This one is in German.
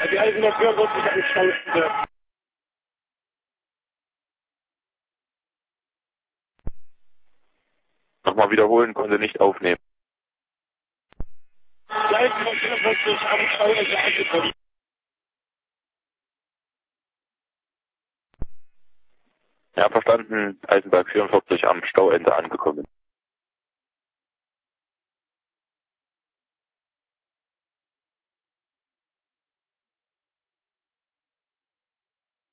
Die Eisenbahn 44 am Stauende. Nochmal wiederholen, konnte nicht aufnehmen. Die Eisenbahn 44 am Stauende angekommen. Ja, verstanden. Eisenberg 44 am Stauende angekommen.